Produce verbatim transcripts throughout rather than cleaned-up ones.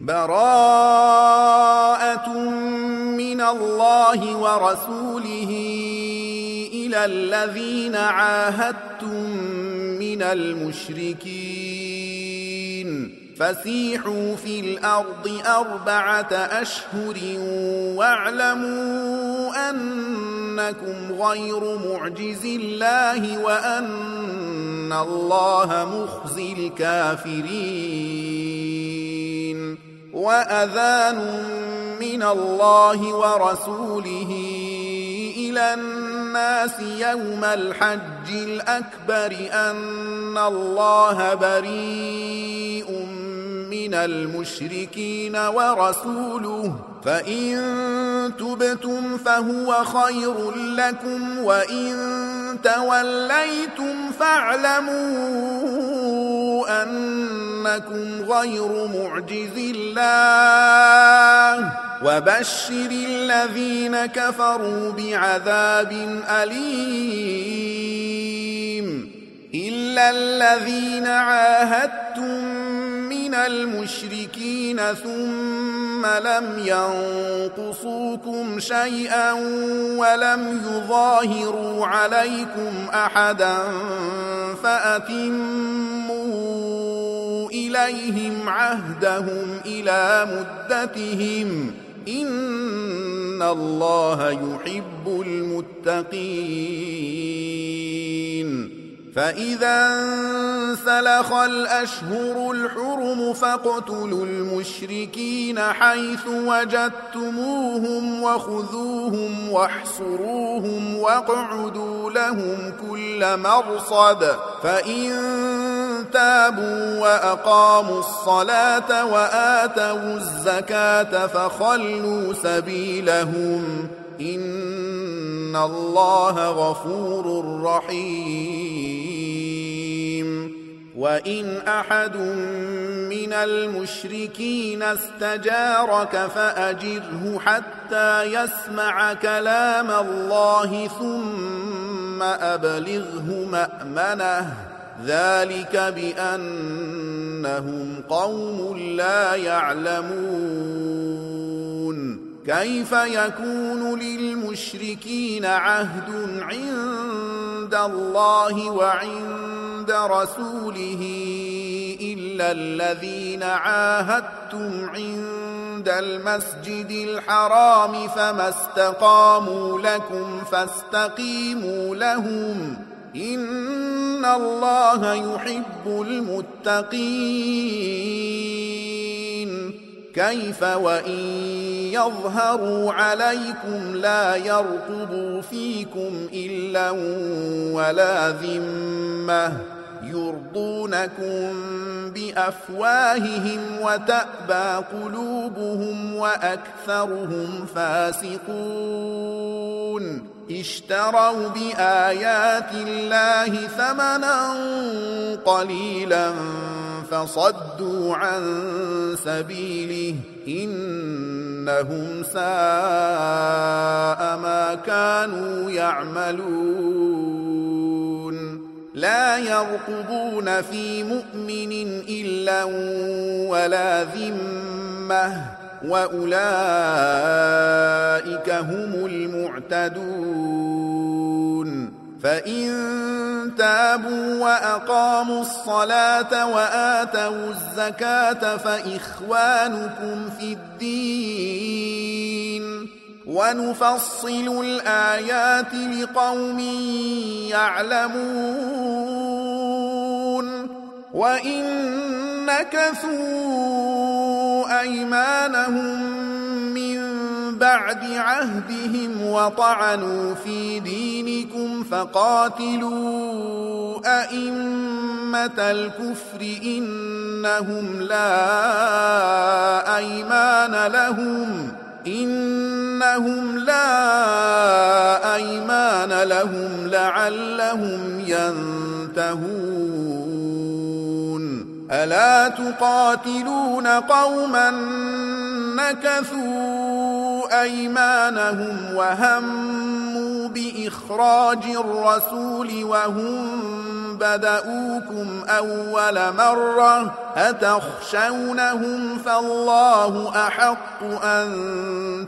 براءة من الله ورسوله إلى الذين عاهدتم من المشركين فسيحوا في الأرض أربعة أشهر واعلموا أنكم غير معجز الله وأن الله مخزي الكافرين وأذان من الله ورسوله إلى الناس يوم الحج الأكبر أن الله بريء من المشركين ورسوله فإن تبتم فهو خير لكم وإن توليتم فاعلموا أنكم غير معجز الله وبشر الذين كفروا بعذاب أليم إلا الذين عاهدتم من المشركين ثم لم ينقصوكم شيئا ولم يظاهروا عليكم أحدا فأتموا إليهم عهدهم إلى مدتهم إن الله يحب المتقين فإذا انسلخ الأشهر الحرم فاقتلوا المشركين حيث وجدتموهم وخذوهم واحصروهم واقعدوا لهم كل مرصد فإن تابوا وأقاموا الصلاة وآتوا الزكاة فخلوا سبيلهم إن الله غفور رحيم وإن أحد من المشركين استجارك فأجره حتى يسمع كلام الله ثم أبلغه مأمنه ذلك بأنهم قوم لا يعلمون كيف يكون للمشركين عهد عند الله وعند رسوله إلا الذين عاهدتم عند المسجد الحرام فما استقاموا لكم فاستقيموا لهم إن الله يحب المتقين كيف وإن يظهروا عليكم لا يرقبوا فيكم إلا ولا ذمة يرضونكم بأفواههم وتأبى قلوبهم وأكثرهم فاسقون اشتروا بآيات الله ثمنا قليلا فصدوا عن سبيله إنهم ساء ما كانوا يعملون لا يرقبون في مؤمن إلا ولا ذمة وأولئك هم المعتدون فإن تابوا وأقاموا الصلاة وآتوا الزكاة فإخوانكم في الدين ونفصل الآيات لقوم يعلمون وإن نكثوا أيمانهم من بعد عهدهم وطعنوا في دينكم فقاتلوا أئمة الكفر إنهم لا أيمان لهم إنهم لا أيمان لهم لعلهم ينتهون ألا تقاتلون قوما نكثوا أيمانهم وهموا بإخراج الرسول وهم بدؤوكم أول مرة أتخشونهم فالله أحق أن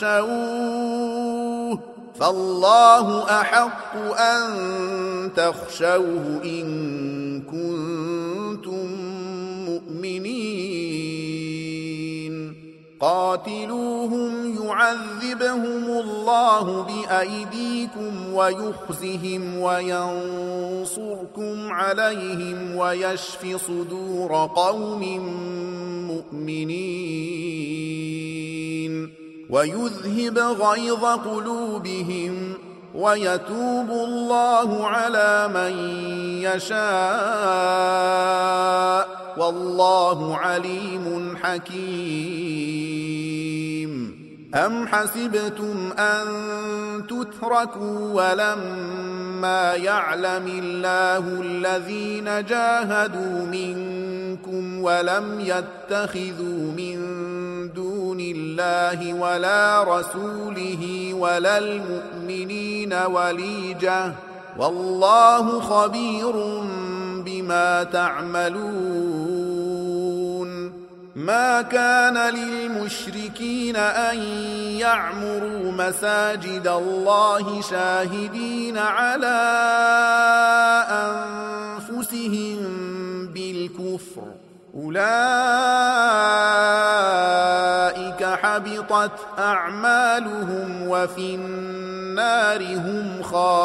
تخشوه فالله أحق أن تخشوه إن كنتم مؤمنين قاتلوهم يعذبهم الله بأيديكم ويخزهم وينصركم عليهم ويشف صدور قوم مؤمنين ويذهب غيظ قلوبهم ويتوب الله على من يشاء والله عليم حكيم أم حسبتم أن تتركوا ولما يعلم الله الذين جاهدوا منكم ولم يتخذوا من دون الله ولا رسوله ولا المؤمنين وليجة والله خبير بما تعملون ما كان للمشركين أن يعمروا مساجد الله شاهدين على أنفسهم بالكفر أولئك حبطت أعمالهم وفي النار هم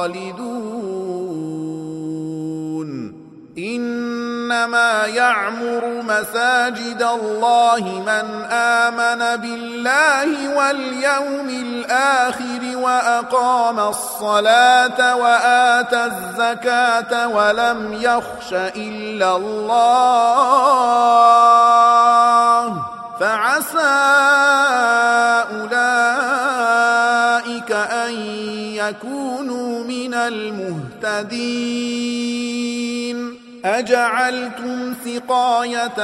خالدون إنما يعمر مساجد الله من آمن بالله واليوم الآخر وأقام الصلاة وآتى الزكاة ولم يخش إلا الله فعسى أولئك أن يكونوا من المهتدين أجعلتم سقاية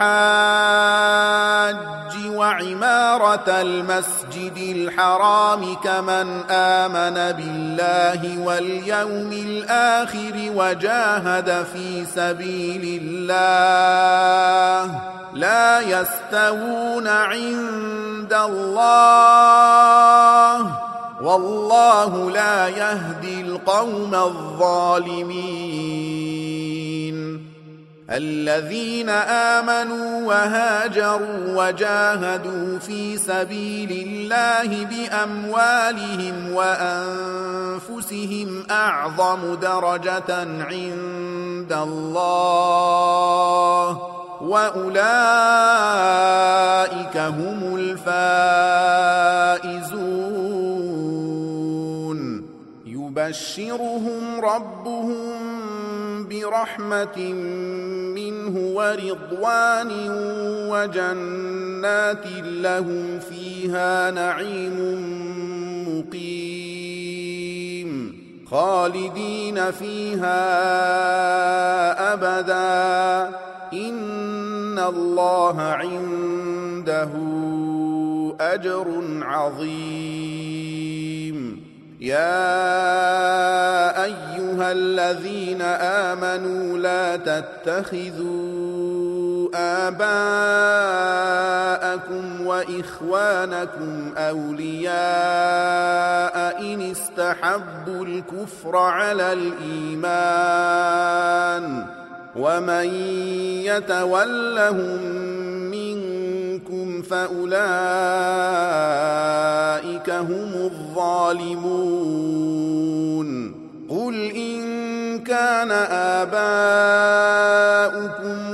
الحاج وعمارة المسجد الحرام كمن آمن بالله واليوم الآخر وجاهد في سبيل الله لا يستوون عند الله والله لا يهدي القوم الظالمين الذين آمنوا وهاجروا وجاهدوا في سبيل الله بأموالهم وأنفسهم أعظم درجة عند الله وأولئك هم الفائزون يبشرهم ربهم برحمة منه ورضوان وجنات لهم فيها نعيم مقيم خالدين فيها أبدا إن الله عنده أجر عظيم يا أيها الذين آمنوا لا تتخذوا آباءكم وإخوانكم أولياء إن استحبوا الكفر على الإيمان ومن يتولهم منكم فأولئك هم الظالمون قل إن كان آباؤكم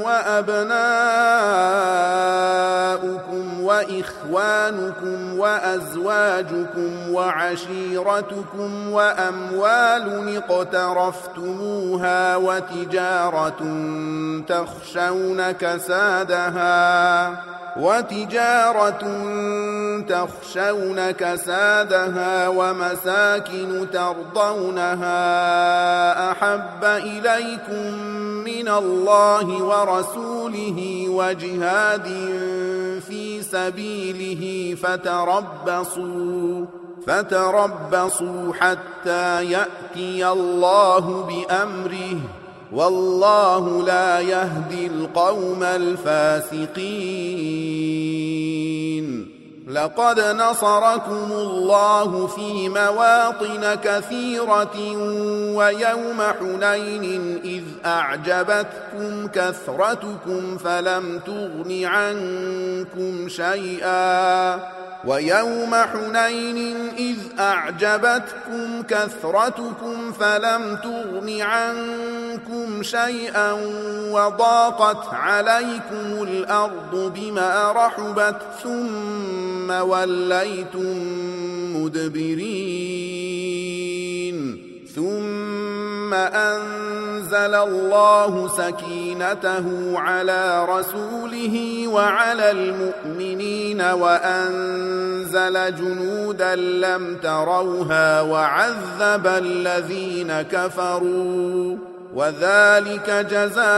وأبناؤكم وإخوانكم وأزواجكم وعشيرتكم وأموال اقترفتموها وتجارة تخشون كسادها وتجارة تخشون كسادها ومساكن ترضونها أحب إليكم من الله ورسوله وجهاد في سبيله فتربصوا فتربصوا حتى يأتي الله بأمره والله لا يهدي القوم الفاسقين. لقد نصركم الله في مواطن كثيرة ويوم حنين إذ أعجبتكم كثرتكم فلم تغن عنكم شيئا ويوم حنين إذ أعجبتكم كثرتكم فلم تغن عنكم شيئا وضاقت عليكم الأرض بما رحبت ثم وليتم مدبرين ثم أنزل الله سكينته على رسوله وعلى المؤمنين وأنزل جنودا لم تروها وعذب الذين كفروا وذلك جزاء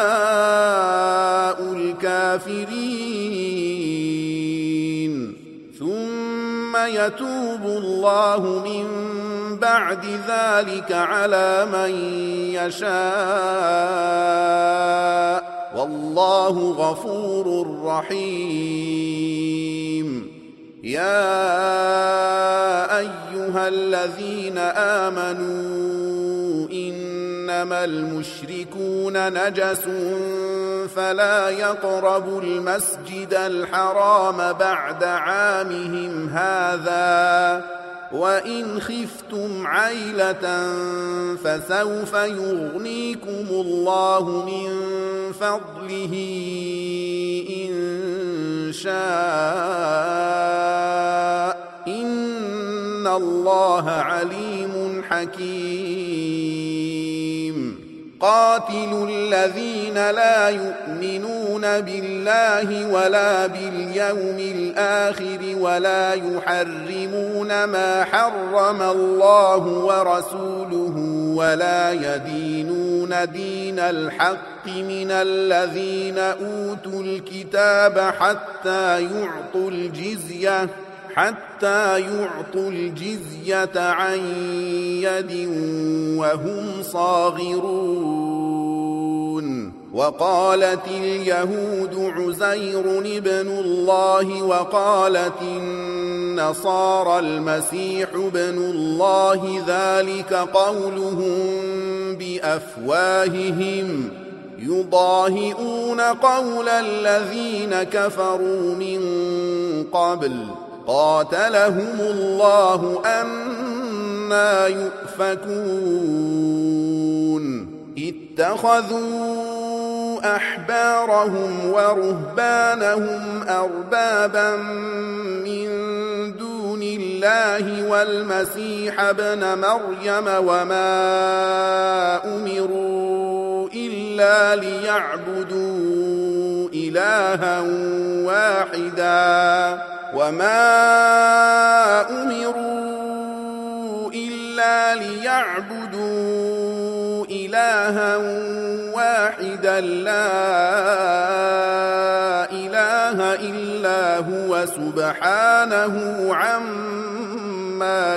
الكافرين. ثم يتوب الله من بعد ذلك على من يشاء والله غفور رحيم. يا أيها الذين آمنوا إنما المشركون نجس فلا يقربوا المسجد الحرام بعد عامهم هذا وإن خفتم عيلة فسوف يغنيكم الله من فضله إن شاء إن الله عليم حكيم. قاتلوا الذين لا يؤمنون بالله ولا باليوم الآخر ولا يحرمون ما حرم الله ورسوله ولا يدينون دين الحق من الذين أوتوا الكتاب حتى يعطوا الجزية حتى يعطوا الجزية عن يد وهم صاغرون. وقالت اليهود عزير ابن الله وقالت النصارى المسيح ابن الله ذلك قولهم بأفواههم يضاهئون قول الذين كفروا من قبل قاتلهم الله أنى يؤفكون. اتخذوا أحبارهم ورهبانهم أربابا من دون الله والمسيح ابن مريم وما أمروا إلا ليعبدوا إلها واحدا وما أمروا إلا ليعبدوا إلها واحدا لا إله إلا هو سبحانه عما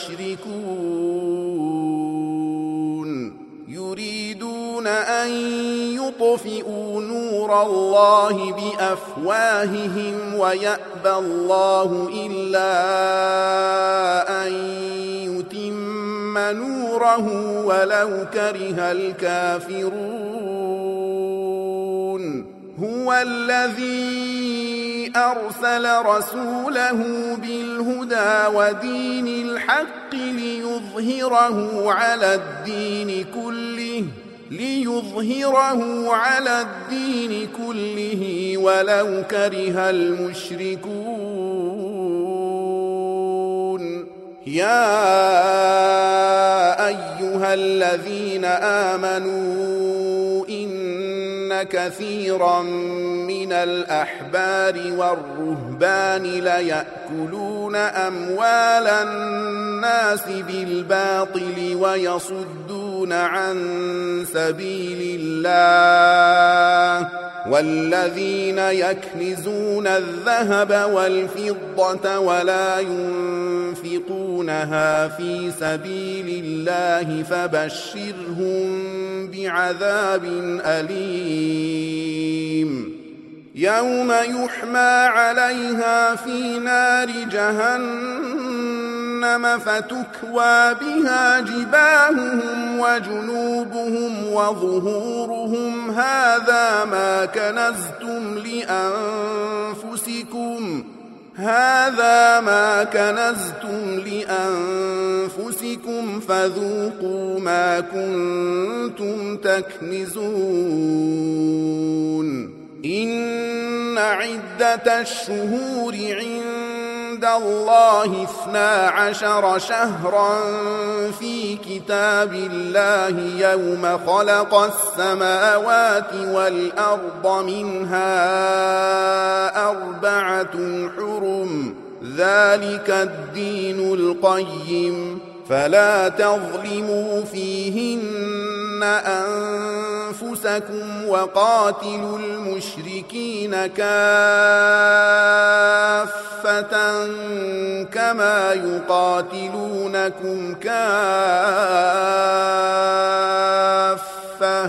يشركون. يريدون أن يطفئوا نور الله بأفواههم ويأبى الله إلا أن يتم نوره ولو كره الكافرون. هو الذي أرسل رسوله بالهدى ودين الحق ليظهره على الدين كله ليظهره على الدين كله ولو كره المشركون. يا أيها الذين آمنوا إن كثيرا من الأحبار والرهبان ليأكلون أموال الناس بالباطل ويصدون عن سبيل الله والذين يكنزون الذهب والفضة ولا ينفقونها في سبيل الله فبشرهم بعذاب أليم يوم يحمى عليها في نار جهنم فتكوى بها جباههم وجنوبهم وظهورهم هذا ما كنزتم لأنفسكم هذا ما كنزتم لأنفسكم فذوقوا ما كنتم تكنزون إن عدة الشهور عند الله اثنا عشر شهرا في كتاب الله يوم خلق السماوات والأرض منها أربعة حرم ذلك الدين القيم فلا تظلموا فيهن أنفسكم وقاتلوا المشركين كافة كما يقاتلونكم كافة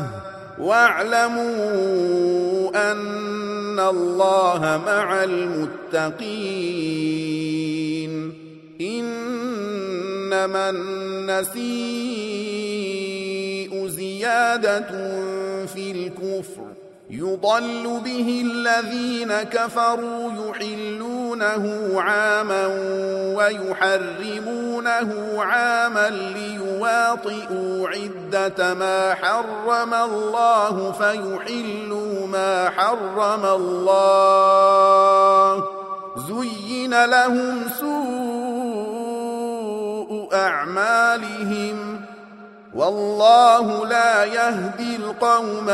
واعلموا أن الله مع المتقين إنما النسيء زيادة في الكفر يضل به الذين كفروا يحلونه عاما ويحرمونه عاما ليواطئوا عدة ما حرم الله فيحلوا ما حرم الله زين لهم سوء أعمالهم والله لا يهدي القوم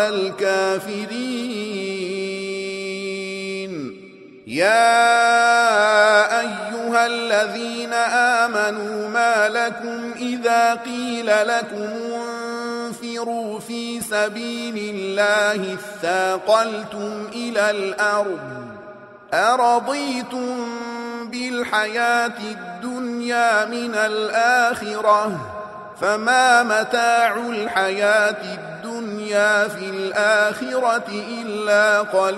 الكافرين يا أيها الذين آمنوا ما لكم إذا قيل لكم انفروا في سبيل الله اثاقلتم إلى الأرض أرضيتم بالحياة الدنيا من الآخرة فما متاع الحياة الدنيا في الآخرة إلا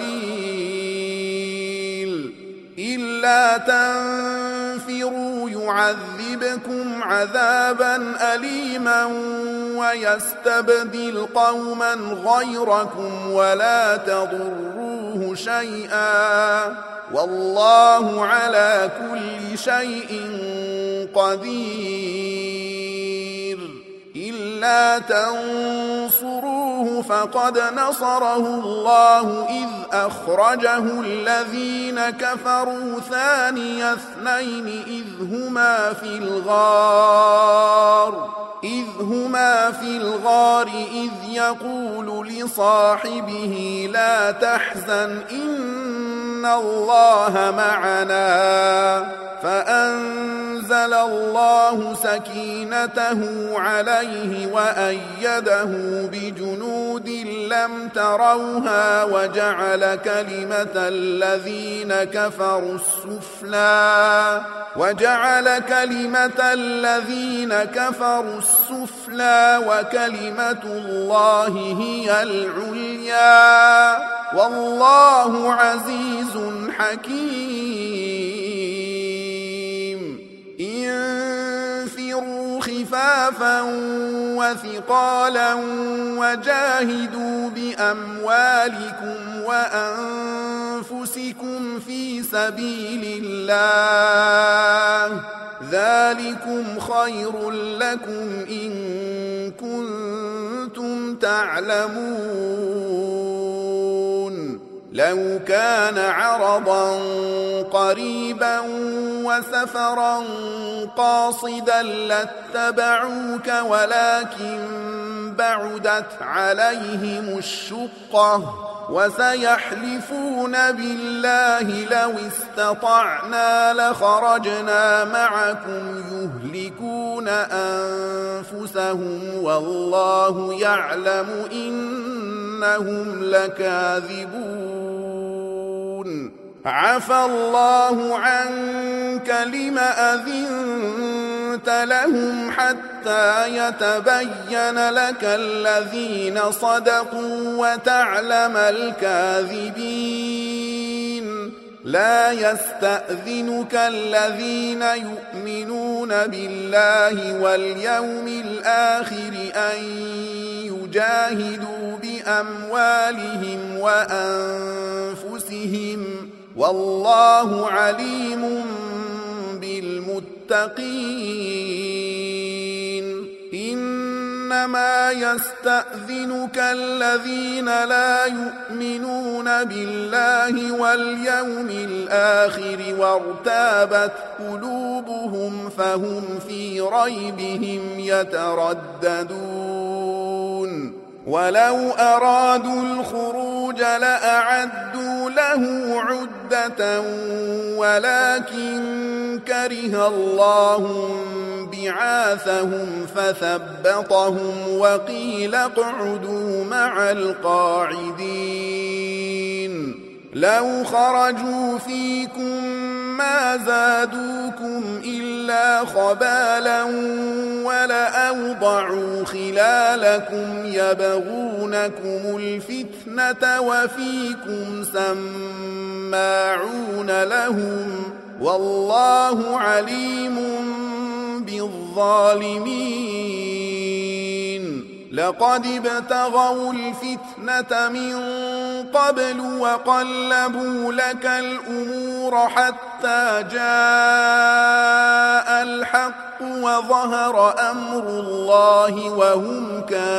قليل إلا تنفروا يعذبكم عذابا أليما ويستبدل قوما غيركم ولا تضروه شيئا والله على كل شيء قدير إلا تنصروه فقد نصره الله إذ أخرجه الذين كفروا ثاني اثنين إذ هما في الغار إذ هما في الغار إذ يقول لصاحبه لا تحزن إن الله معنا فأنزل الله سكينته عليه وأيده بجنود لم تروها وجعل كلمة الذين كفروا السفلى وجعل كلمة الذين كفروا السفلى وكلمة الله هي العليا والله عزيز حكيم انفروا خفافا وثقالا وجاهدوا بأموالكم وأنفسكم في سبيل الله ذلكم خير لكم إن كنتم تعلمون لو كان عرضا قريبا وسفرا قاصدا لاتبعوك ولكن بعدت عليهم الشقة وسيحلفون بالله لو استطعنا لخرجنا معكم يهلكون أنفسهم والله يعلم إن إنهم لكاذبون عفى الله عنك لم أذنت لهم حتى يتبين لك الذين صدقوا وتعلم الكاذبين لا يستأذنك الذين يؤمنون بالله واليوم الآخر أن يجاهدوا بأموالهم وأنفسهم والله عليم بالمتقين إنما يستأذنك الذين لا يؤمنون بالله واليوم الآخر وارتابت قلوبهم فهم في ريبهم يترددون ولو أرادوا الخروج لأعدوا له عدة ولكن كره الله بعاثهم فثبطهم وقيل اقعدوا مع القاعدين لو خرجوا فيكم ما زادوكم إلا خبالا ولأوضعوا خلالكم يبغونكم الفتنة وفيكم سماعون لهم والله عليم بالظالمين لقد ابتغوا الفتنة من قبل وقلبوا لك الأمور حتى جاء الحق وظهر أمر الله وهم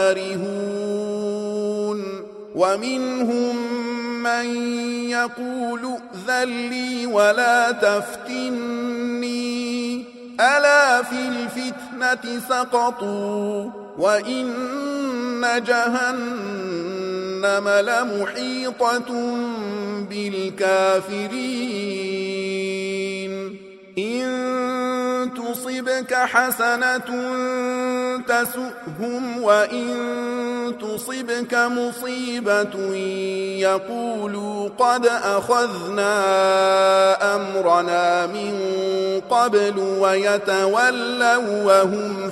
كارهون ومنهم من يقول ائذن لي ولا تفتني ألا في الفتنة سقطوا وإن جهنم لمحيطة بالكافرين إن تصبك حسنة تسؤهم وإن تصبك مصيبة يقولوا قد أخذنا أمرنا من قبل ويتولوا وهم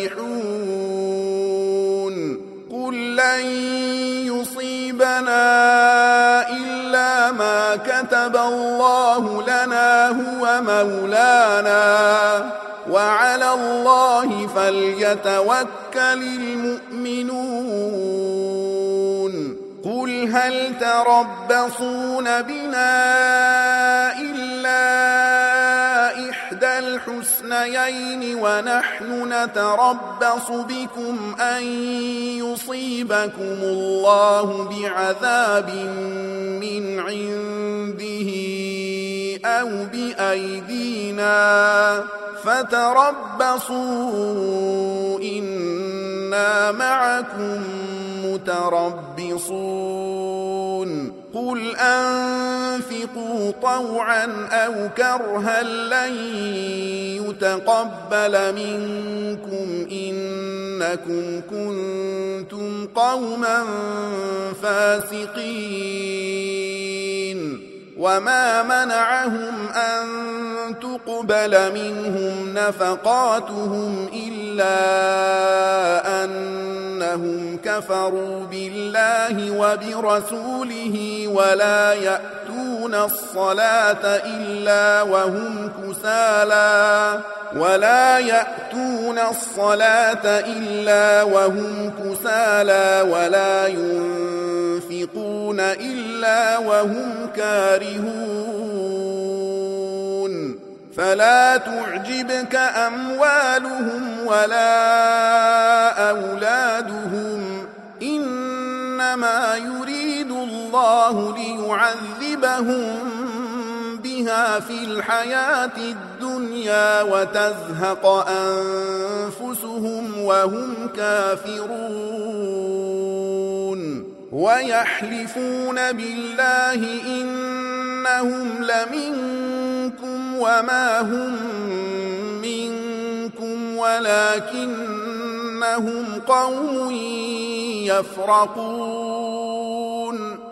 فرحون قل لن يصيبنا إلا ما كتب الله لنا هو مولانا وعلى الله فليتوكل المؤمنون قل هل تربصون بنا إلا إحدى الحسنيين ونحن نتربص بكم أن يصيبكم الله بعذاب من عنده أو بأيدينا فتربصوا إنا معكم متربصون قل أنفقوا طوعا أو كرها لن يتقبل منكم إنكم كنتم قوما فاسقين وما منعهم أن تقبل منهم نفقاتهم إلا أنهم كفروا بالله وبرسوله ولا يأتون الصلاة إلا وهم كسالى ولا يأتون الصلاة إلا وهم كسالى ولا ينفقون إلا وهم كارهون فلا تعجبك أموالهم ولا أولادهم إنما يريد الله ليعذبهم بها في الحياة الدنيا وتزهق أنفسهم وهم كافرون ويحلفون بالله إنهم لمنكم وما هم منكم ولكنهم قوم يفرقون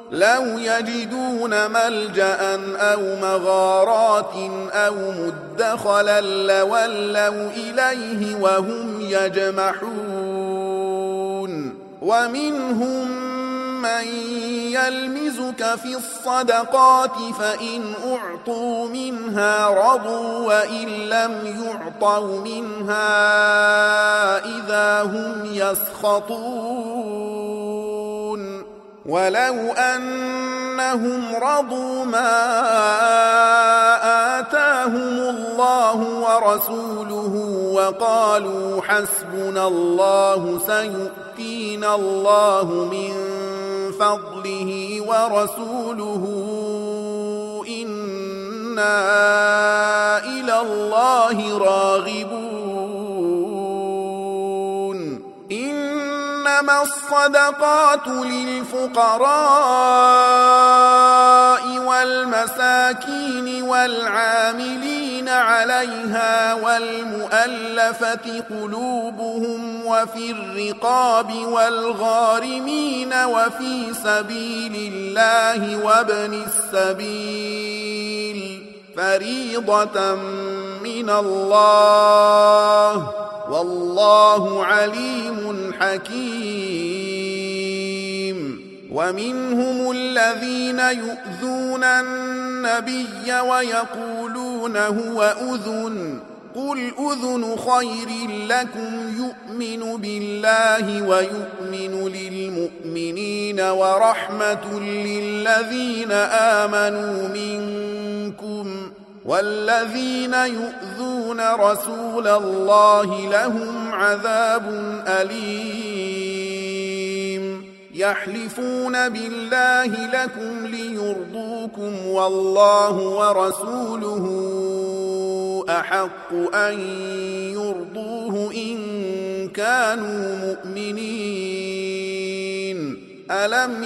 لو يجدون ملجأ أو مغارات أو مدخلا لولوا إليه وهم يجمحون ومنهم من يلمزك في الصدقات فإن أعطوا منها رضوا وإن لم يعطوا منها إذا هم يسخطون ولو أنهم رضوا ما آتاهم الله ورسوله وقالوا حسبنا الله سيؤتينا الله من فضله ورسوله إنا إلى الله راغبون إنما الصدقات للفقراء والمساكين والعاملين عليها والمؤلفة قلوبهم وفي الرقاب والغارمين وفي سبيل الله وابن السبيل فريضة من الله والله عليم حكيم ومنهم الذين يؤذون النبي ويقولون هو أذن قل أذن خير لكم يؤمن بالله ويؤمن للمؤمنين ورحمة للذين آمنوا منكم والذين يؤذون رسول الله لهم عذاب أليم يحلفون بالله لكم ليرضوكم والله ورسوله أحق أن يرضوه إن كانوا مؤمنين ألم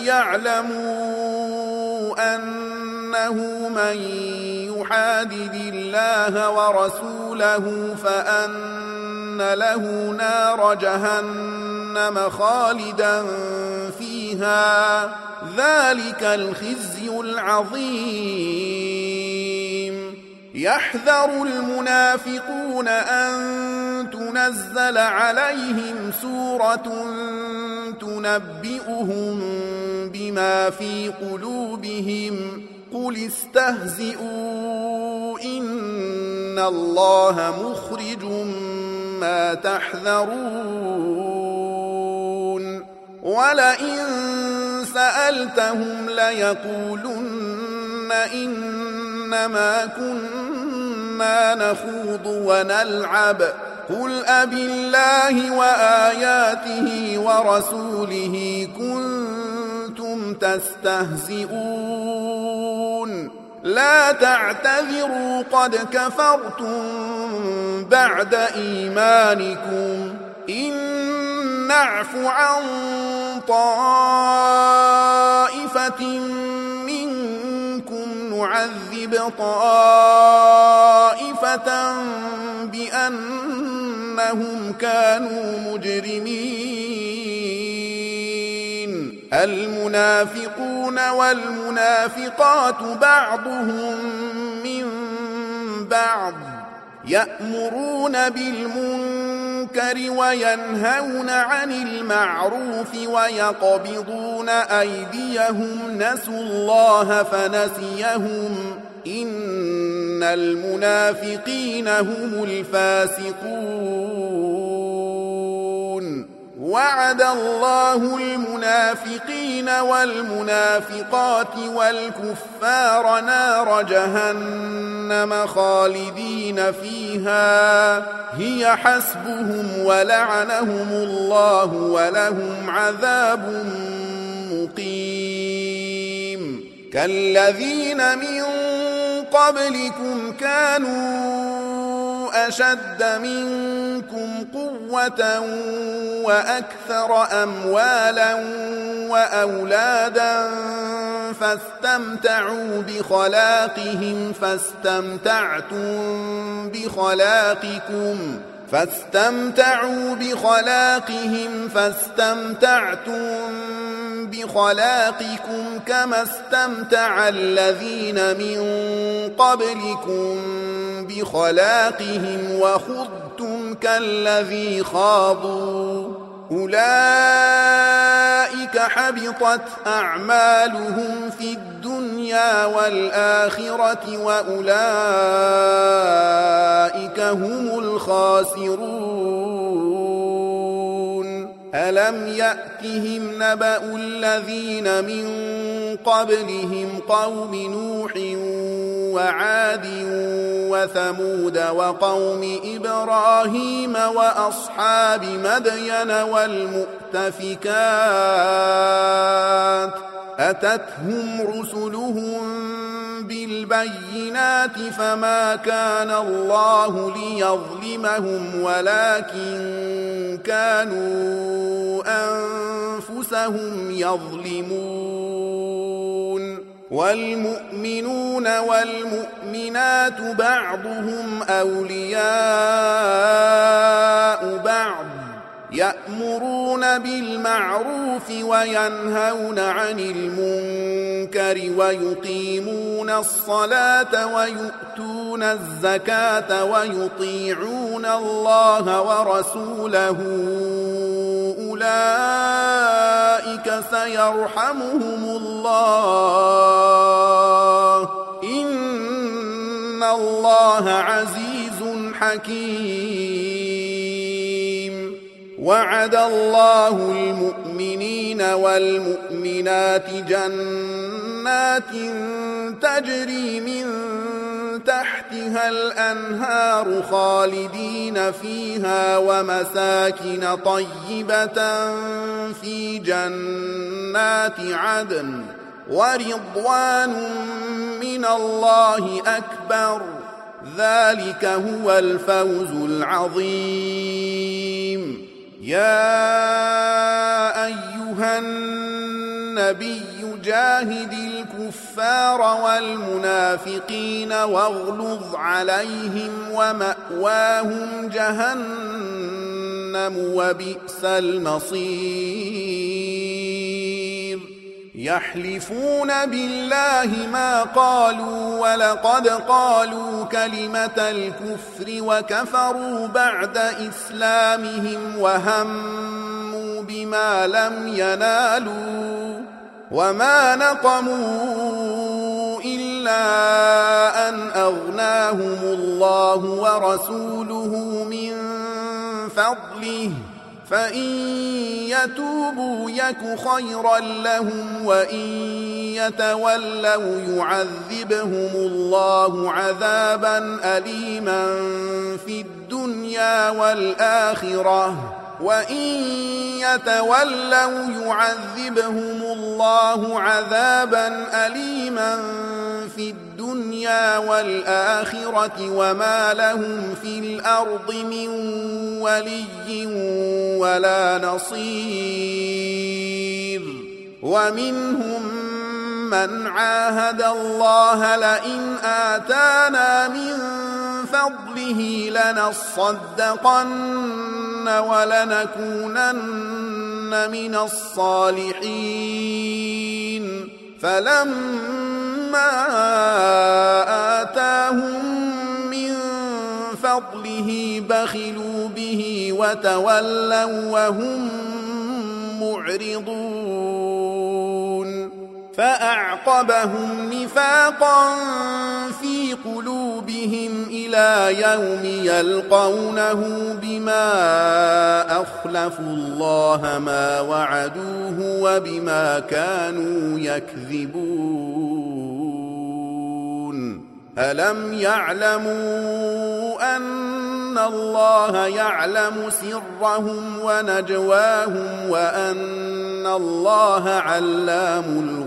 يعلموا أنه من يحادد الله ورسوله فأن له نار جهنم خالدا فيها ذلك الخزي العظيم يحذر المنافقون أن تنزل عليهم سورة تنبئهم بما في قلوبهم قل استهزئوا إن الله مخرج ما تحذرون ولئن سألتهم ليقولن إنما كنا نخوض ونلعب قل أبالله وآياته ورسوله كنتم تستهزئون لا تعتذروا قد كفرتم بعد إيمانكم إن نعف عن طائفة منكم نعذب طائفة بأنهم كانوا مجرمين المنافقون والمنافقات بعضهم من بعض يأمرون بالمنكر وينهون عن المعروف ويقبضون أيديهم نسوا الله فنسيهم إن المنافقين هم الفاسقون وعد الله المنافقين والمنافقات والكفار نار جهنم خالدين فيها هي حسبهم ولعنهم الله ولهم عذاب مقيم كالذين من قبلكم كانوا أشد منكم قوة وأكثر أموالا وأولادا فاستمتعوا بخلاقهم فاستمتعتم بخلاقكم فاستمتعوا بخلاقهم فاستمتعتم بخلاقكم كما استمتع الذين من قبلكم بخلاقهم وخضتم كالذي خاضوا أولئك حبطت أعمالهم في الدنيا والآخرة وأولئك هم الخاسرون ألم يأتهم نبأ الذين من قبلهم قوم نوح وعاد وثمود وقوم إبراهيم وأصحاب مدين والمؤتفكات أتتهم رسلهم بالبينات فما كان الله ليظلمهم ولكن كانوا أنفسهم يظلمون والمؤمنون والمؤمنات بعضهم أولياء بعض يأمرون بالمعروف وينهون عن المنكر ويقيمون الصلاة ويؤتون الزكاة ويطيعون الله ورسوله أولئك سيرحمهم الله إن الله عزيز حكيم وعد الله المؤمنين والمؤمنات جنات تجري من تحتها الأنهار خالدين فيها ومساكن طيبة في جنات عدن ورضوان من الله أكبر ذلك هو الفوز العظيم يا أيها النبي جاهد الكفار والمنافقين واغلظ عليهم ومأواهم جهنم وبئس المصير يحلفون بالله ما قالوا ولقد قالوا كلمة الكفر وكفروا بعد إسلامهم وهموا بما لم ينالوا وما نقموا إلا أن أغناهم الله ورسوله من فضله فإن يتوبوا يك خيرا لهم وإن يتولوا يعذبهم الله عذابا أليما في الدنيا والآخرة وإن يتولوا يعذبهم الله عذابا أليما في الدنيا والآخرة وما لهم في الأرض من ولي ولا نصير ومنهم من عاهد الله لئن آتانا من فضله لنصدقن ولنكونن من الصالحين فلما آتاهم من فضله بخلوا به وتولوا وهم معرضون فأعقبهم نفاقا في قلوبهم إلى يوم يلقونه بما أخلفوا الله ما وعدوه وبما كانوا يكذبون ألم يعلموا أن الله يعلم سرهم ونجواهم وأن الله علام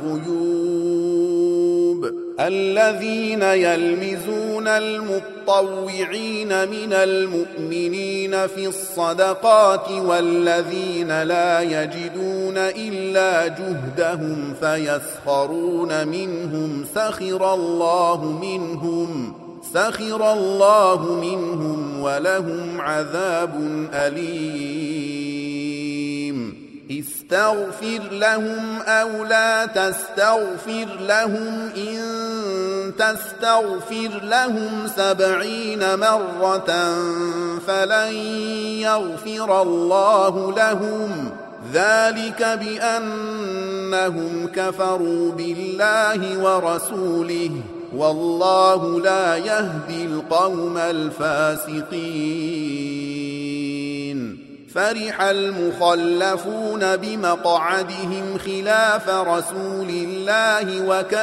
الغيوب الذين يلمزون المطوعين من المؤمنين في الصدقات والذين لا يجدون إلا جهدهم فيسخرون منهم سخر الله منهم سخر الله منهم ولهم عذاب أليم استغفر لهم أو لا تستغفر لهم إن تستغفر لهم سبعين مرة فلن يغفر الله لهم ذلك بأنهم كفروا بالله ورسوله والله لا يهدي القوم الفاسقين. فرح المخلفون بمقعدهم خلاف رسول الله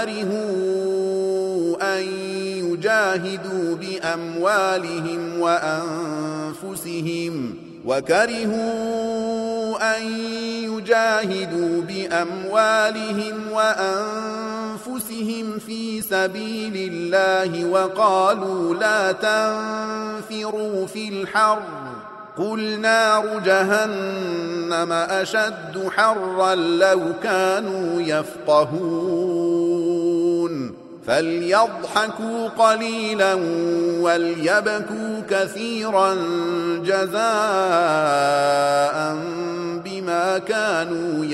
وكرهوا أن يجاهدوا بأموالهم وأنفسهم وكرهوا أن يجاهدوا بأموالهم وأنفسهم في سبيل الله وقالوا لا تنفروا في الحر قل نار جهنم أشد حرا لو كانوا يفقهون فليضحكوا قليلا وليبكوا كثيرا جزاء بما كانوا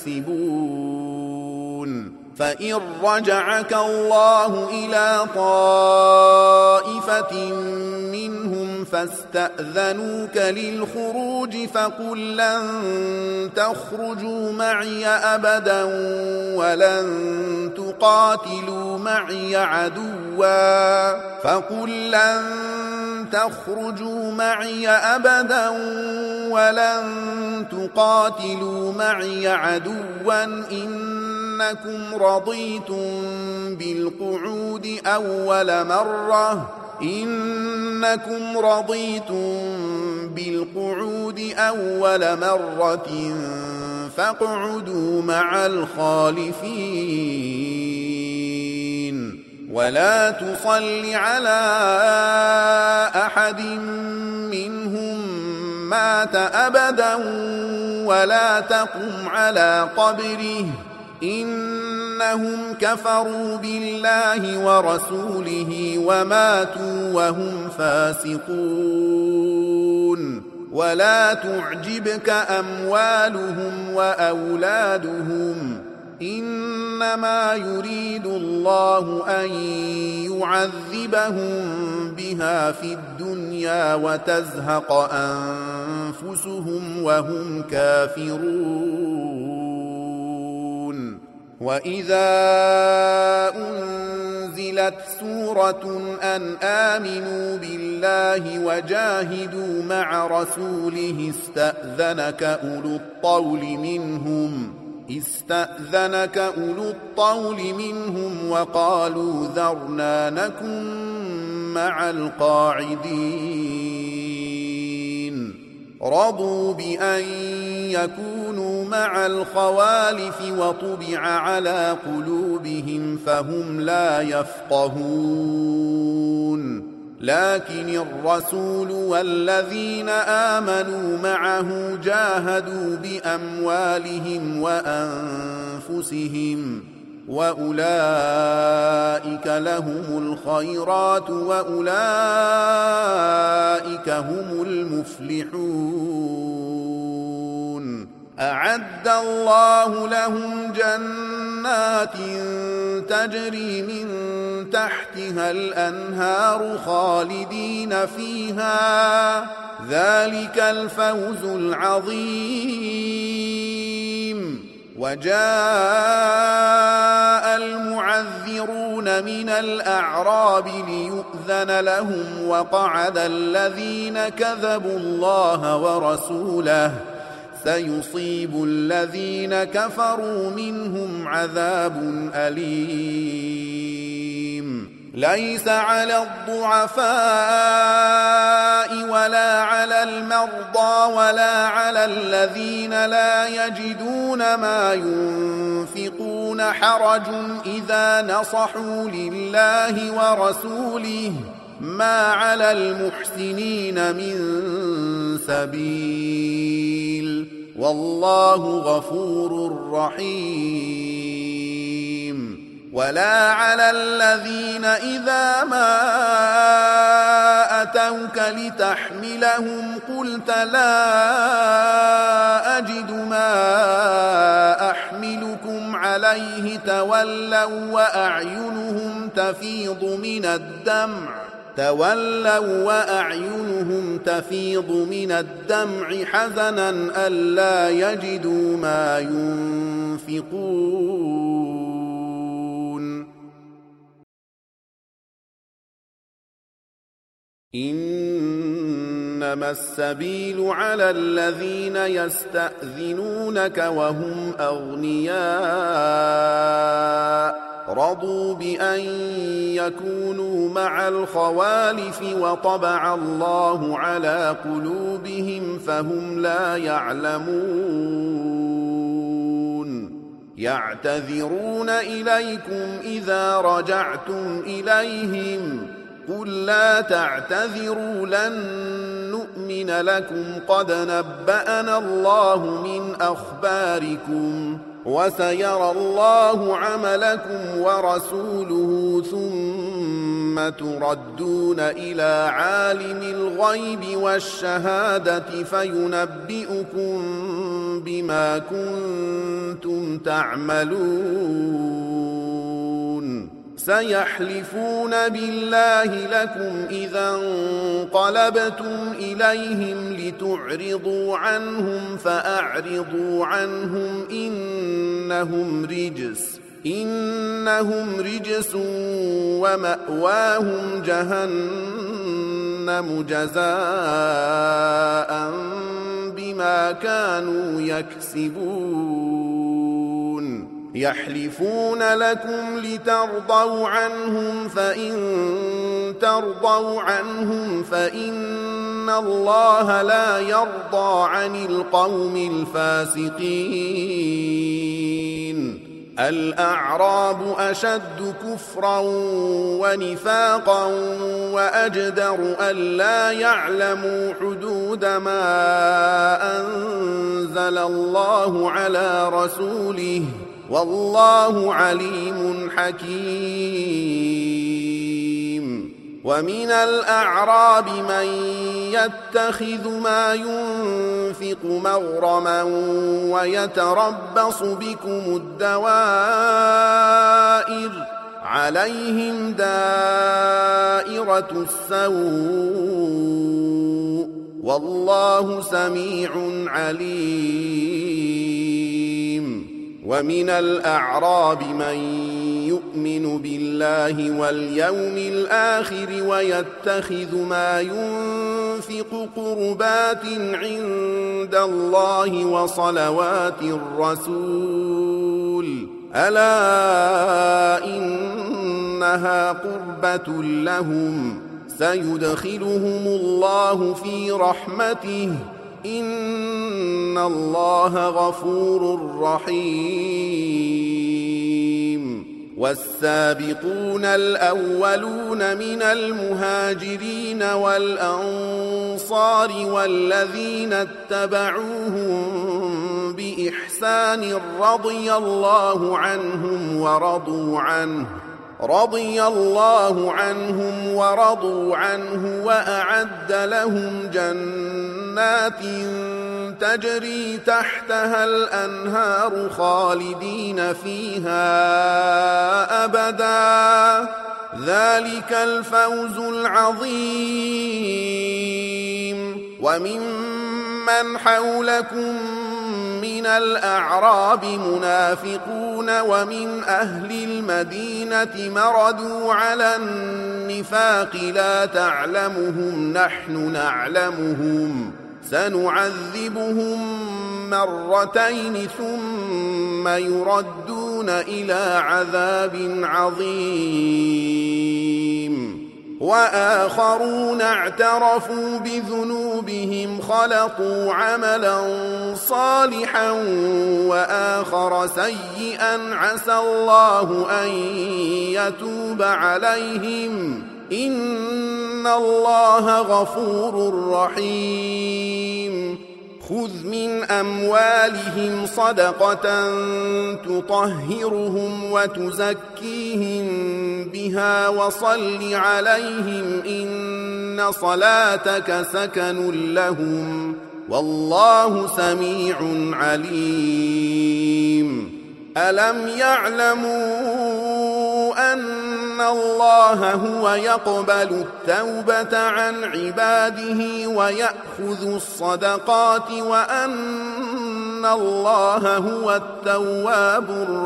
يكسبون. فإن رجعك الله إلى طائفة منهم فاستأذنوك للخروج فقل لن تخرجوا معي أبدا ولن تقاتلوا معي عدوا فقل لن تخرجوا معي أبدا ولن تقاتلوا معي عدوا إنكم رضيتم بالقعود أول مرة إنكم رضيتم بالقعود أول مرة فاقعدوا مع الخالفين ولا تصل على أحد منهم مات أبدا ولا تقم على قبره إنهم كفروا بالله ورسوله وماتوا وهم فاسقون. ولا تعجبك أموالهم وأولادهم إنما يريد الله أن يعذبهم بها في الدنيا وتزهق أنفسهم وهم كافرون. وإذا أنزلت سورة أن آمنوا بالله وجاهدوا مع رسوله استأذنك أولو الطول منهم استأذنك أولو الطول منهم وقالوا ذرنا نكن مع القاعدين رضوا بأن يكونوا مع الخوالف وطبع على قلوبهم فهم لا يفقهون. لكن الرسول والذين آمنوا معه جاهدوا بأموالهم وأنفسهم وأولئك لهم الخيرات وأولئك هم المفلحون. أعد الله لهم جنات تجري من تحتها الأنهار خالدين فيها ذلك الفوز العظيم. وجاء المعذرون من الأعراب ليؤذن لهم وقعد الذين كذبوا الله ورسوله سيصيب الذين كفروا منهم عذاب أليم. ليس على الضعفاء ولا على المرضى ولا على الذين لا يجدون ما ينفقون حرج إذا نصحوا لله ورسوله ما على المحسنين من سبيل والله غفور رحيم. ولا على الذين إذا ما أتوا أتوك لتحملهم قلت لا أجد ما أحملكم عليه تولوا وأعينهم تفيض من الدمع تولوا وأعينهم تفيض من الدمع حزنا ألا يجدوا ما ينفقون إنما السبيل على الذين يستأذنونك وهم أغنياء رضوا بأن يكونوا مع الخوالف وطبع الله على قلوبهم فهم لا يعلمون يعتذرون إليكم إذا رجعتم إليهم قل لا تعتذروا لن نؤمن لكم قد نبأنا الله من أخباركم وسيرى الله عملكم ورسوله ثم تردون إلى عالم الغيب والشهادة فينبئكم بما كنتم تعملون سيحلفون بالله لكم إذا انقلبتم إليهم لتعرضوا عنهم فأعرضوا عنهم إنهم رجس إنهم رجس ومأواهم جهنم جزاء بما كانوا يكسبون يحلفون لكم لترضوا عنهم فإن ترضوا عنهم فإن الله لا يرضى عن القوم الفاسقين الأعراب أشد كفرا ونفاقا وأجدر ألا يعلموا حدود ما أنزل الله على رسوله والله عليم حكيم ومن الأعراب من يتخذ ما ينفق مغرما ويتربص بكم الدوائر عليهم دائرة السوء والله سميع عليم ومن الأعراب من يؤمن بالله واليوم الآخر ويتخذ ما ينفق قربات عند الله وصلوات الرسول ألا إنها قربة لهم سيدخلهم الله في رحمته إن الله غفور رحيم والسابقون الأولون من المهاجرين والأنصار والذين اتبعوهم بإحسان رضي الله عنهم ورضوا عنه رضي الله عنهم ورضوا عنه وأعد لهم جنات تجري تحتها الأنهار خالدين فيها أبدا ذلك الفوز العظيم وممن حولكم من الأعراب منافقون ومن أهل المدينة مردوا على النفاق لا تعلمهم نحن نعلمهم سنعذبهم مرتين ثم يردون إلى عذاب عظيم وآخرون اعترفوا بذنوبهم خلطوا عملا صالحا وآخر سيئا عسى الله أن يتوب عليهم إن الله غفور رحيم خذ من أموالهم صدقة تطهرهم وتزكيهم بها وصل عليهم إن إن صلاتك سكن لهم والله سميع عليم ألم يعلموا أن الله هو يقبل التوبة عن عباده ويأخذ الصدقات وأن الله هو التواب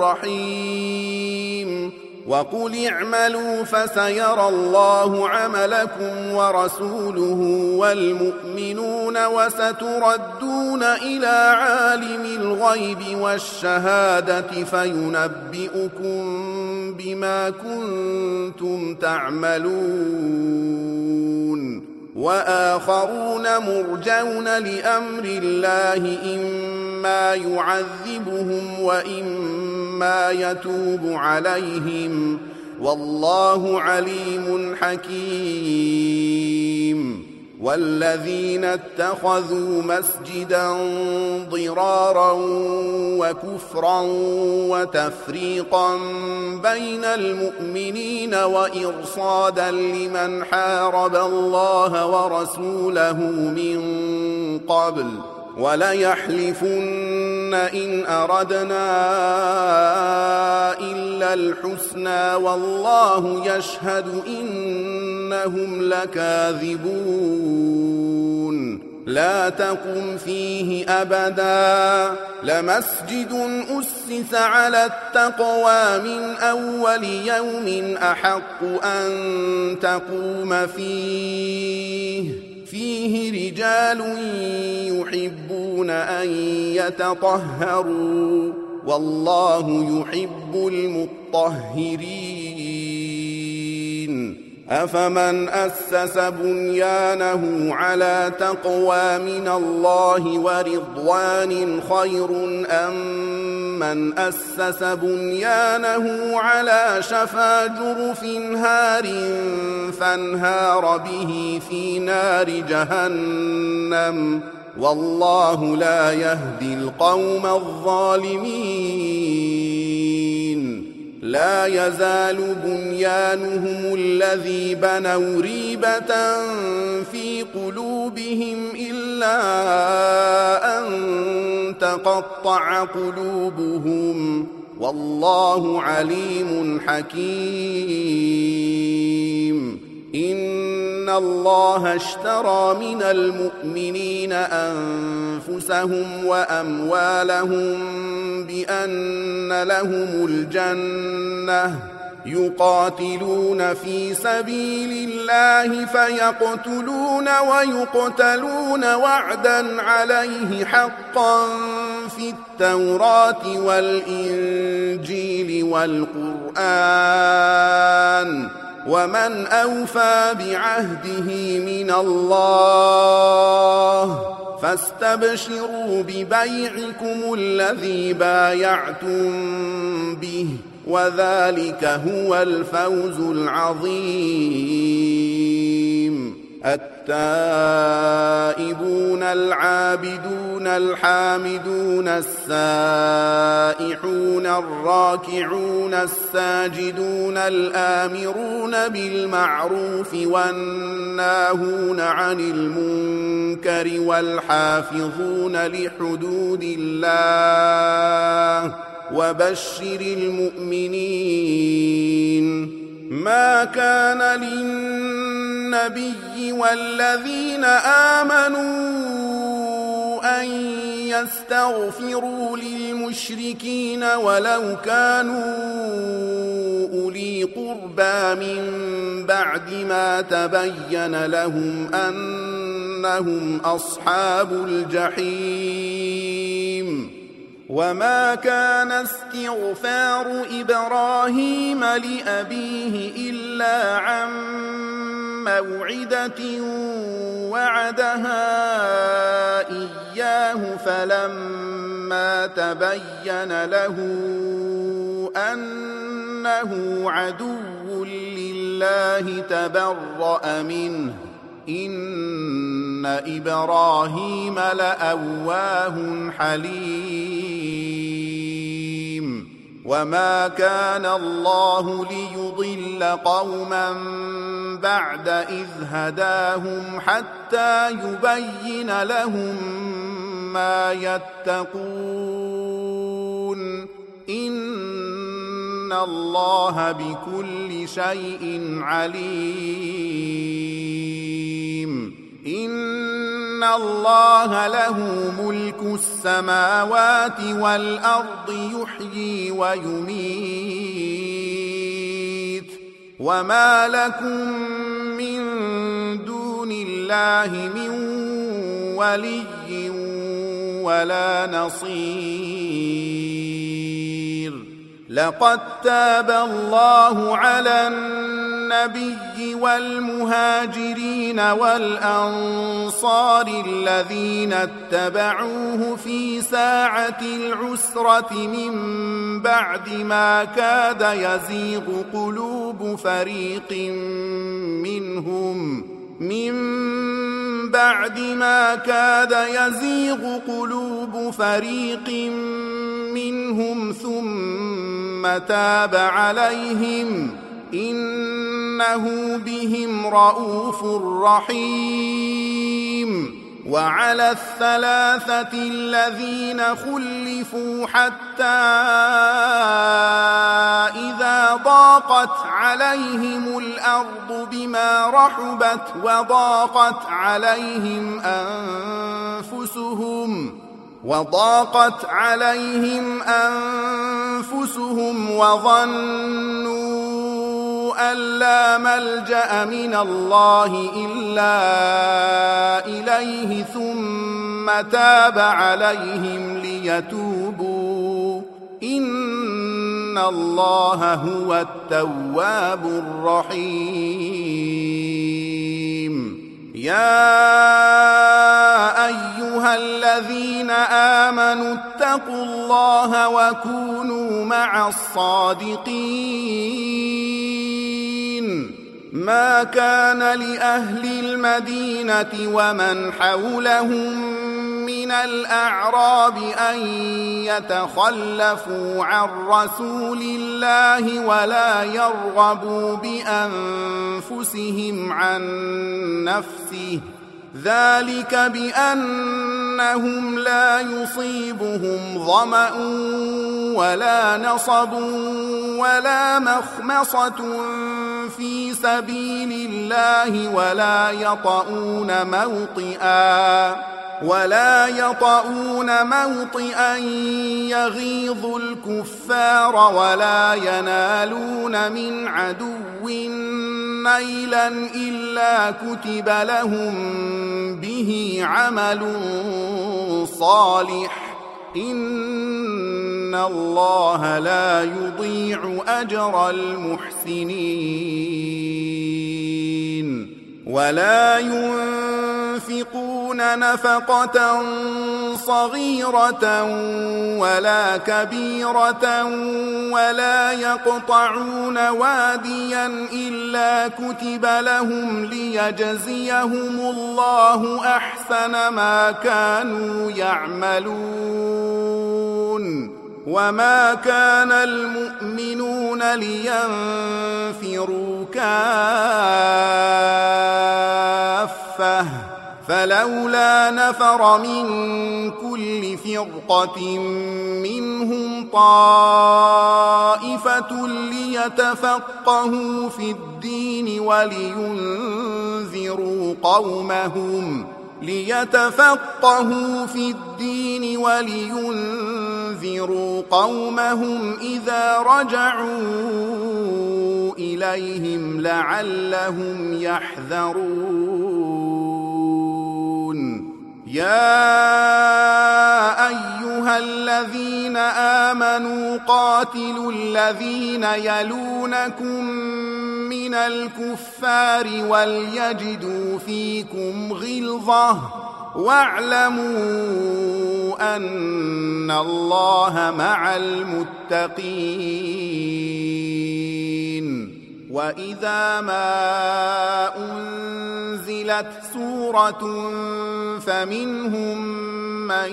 الرحيم وقل اعملوا فسيرى الله عملكم ورسوله والمؤمنون وستردون إلى عالم الغيب والشهادة فينبئكم بما كنتم تعملون وآخرون مرجون لأمر الله إما يعذبهم وإما يتوب عليهم والله عليم حكيم والذين اتخذوا مسجدا ضرارا وكفرا وتفريقا بين المؤمنين وإرصادا لمن حارب الله ورسوله من قبل وليحلفن إن أردنا إلا الحسنى والله يشهد إنهم لكاذبون لا تقم فيه أبدا لمسجد أسس على التقوى من أول يوم أحق أن تقوم فيه فيه رجال يحبون أن يتطهروا والله يحب المطهرين أفمن أسس بنيانه على تقوى من الله ورضوان خير أم من أسس بنيانه على شفا جرف هار فانهار به في نار جهنم والله لا يهدي القوم الظالمين لا يزال بنيانهم الذي بنوا ريبة في قلوبهم إلا أن تقطع قلوبهم والله عليم حكيم إن الله اشترى من المؤمنين أنفسهم وأموالهم بأن لهم الجنة يقاتلون في سبيل الله فيقتلون ويقتلون وعدا عليه حقا في التوراة والإنجيل والقرآن ومن أوفى بعهده من الله فاستبشروا ببيعكم الذي بايعتم به وذلك هو الفوز العظيم التائبون العابدون الحامدون السائحون الراكعون الساجدون الآمرون بالمعروف والناهون عن المنكر والحافظون لحدود الله وبشر المؤمنين ما كان للنبي والذين آمنوا أن يستغفروا للمشركين ولو كانوا أولي قربى من بعد ما تبين لهم أنهم أصحاب الجحيم وما كان استغفار إبراهيم لأبيه إلا عن موعدة وعدها إياه فلما تبين له أنه عدو لله تبرأ منه إن إبراهيم لأواه حليم وما كان الله ليضل ليضل قوما بعد إذ هداهم حتى يبين لهم ما يتقون إن الله بكل شيء عليم إن الله له ملك السماوات والأرض يحيي ويميت وما لكم من دون الله من ولي ولا نصير لقد تاب الله على النبي والمهاجرين والأنصار الذين اتبعوه في ساعة العسرة من بعد ما كاد يزيغ قلوب فريق منهم من بعد ما كاد يزيغ قلوب فريق منهم ثم تاب عليهم إنه بهم رءوف رحيم وعلى الثلاثة الذين خلفوا حتى إذا ضاقت عليهم الأرض بما رحبت وضاقت عليهم أنفسهم وضاقت عليهم أنفسهم وظنوا أن لا ملجأ من الله إلا إليه ثم تاب عليهم ليتوبوا إن الله هو التواب الرحيم يا أيها الذين آمنوا اتقوا الله وكونوا مع الصادقين ما كان لأهل المدينة ومن حولهم من الأعراب أن يتخلفوا عن رسول الله ولا يرغبوا بأنفسهم عن نفسه ذلك بأنهم لا يصيبهم ظمأ ولا نصب ولا مخمصة في سبيل الله ولا يطؤون موطئا ولا يطؤون موطئا يغيظ الكفار ولا ينالون من عدو نيلا إلا كتب لهم به عمل صالح إن الله لا يضيع أجر المحسنين ولا ينفقون نفقة صغيرة ولا كبيرة ولا يقطعون واديا إلا كتب لهم ليجزيهم الله أحسن ما كانوا يعملون وما كان المؤمنون لينفروا كافة فلولا نفر من كل فرقة منهم طائفة ليتفقهوا في الدين ولينذروا قومهم ليتفقهوا في الدين ولينذروا قومهم إذا رجعوا إليهم لعلهم يحذرون يا أيها الذين آمنوا قاتلوا الذين يلونكم من الكفار وليجدوا فيكم غلظة واعلموا أن الله مع المتقين وإذا ما أنزلت سورة فمنهم من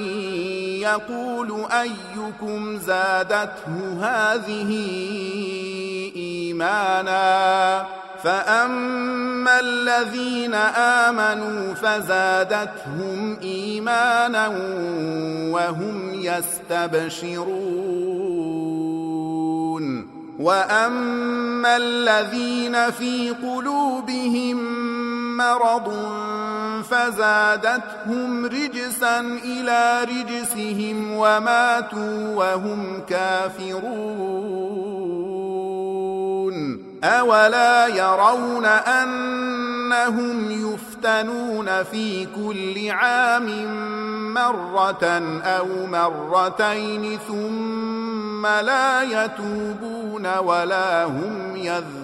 يقول أيكم زادته هذه إيمانا فأما الذين آمنوا فزادتهم إيمانا وهم يستبشرون وأما الذين في قلوبهم مرض فزادتهم رجسا إلى رجسهم وماتوا وهم كافرون أولا يرون أنهم يفتنون في كل عام مرة أو مرتين ثم لا يتوبون ولا هم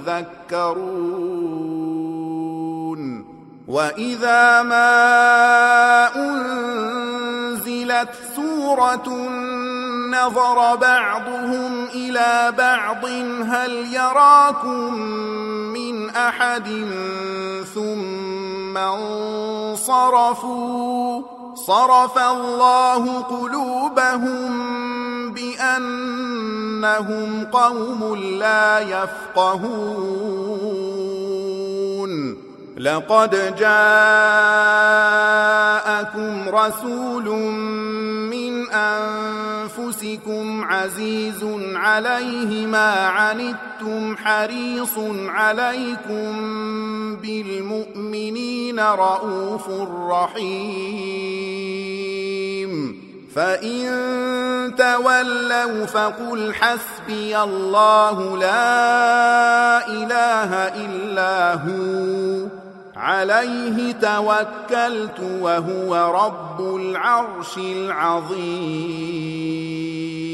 يذكرون وإذا ما أنزلت سورة نظر بعضهم إلى بعض هل يراكم من أحد ثم انصرفوا صرف الله قلوبهم بأنهم قوم لا يفقهون لقد جاءكم رسول من أنفسكم عزيز عليه ما عنتم حريص عليكم بالمؤمنين رؤوف رحيم فإن تولوا فقل حسبي الله لا إله إلا هو عليه توكلت وهو رب العرش العظيم.